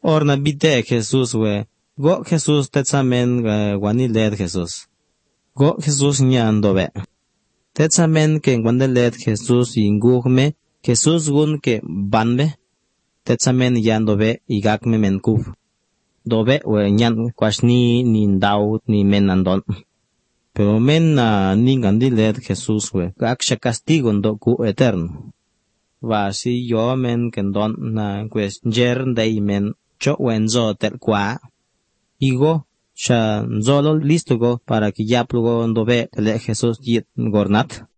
Orna bite Jesús we, go Jesús tetsamen guani led Jesús. Go Jesús nyando be. Tetsamen que guande led Jesús ingugme, Jesús gun que banbe. Tetsamen yando be igakme men kuf. Dobe we nyan kwashni ni ndaw ni men andon. Pero men ningandi led Jesús we, aksha castigo ndo ku eterno. Va si yo men kendon na pues jer ndey men cho wenzo tel kwa. Igo sha nzolo listo go para que yaplugo ndobe tele Jesús yit gornat.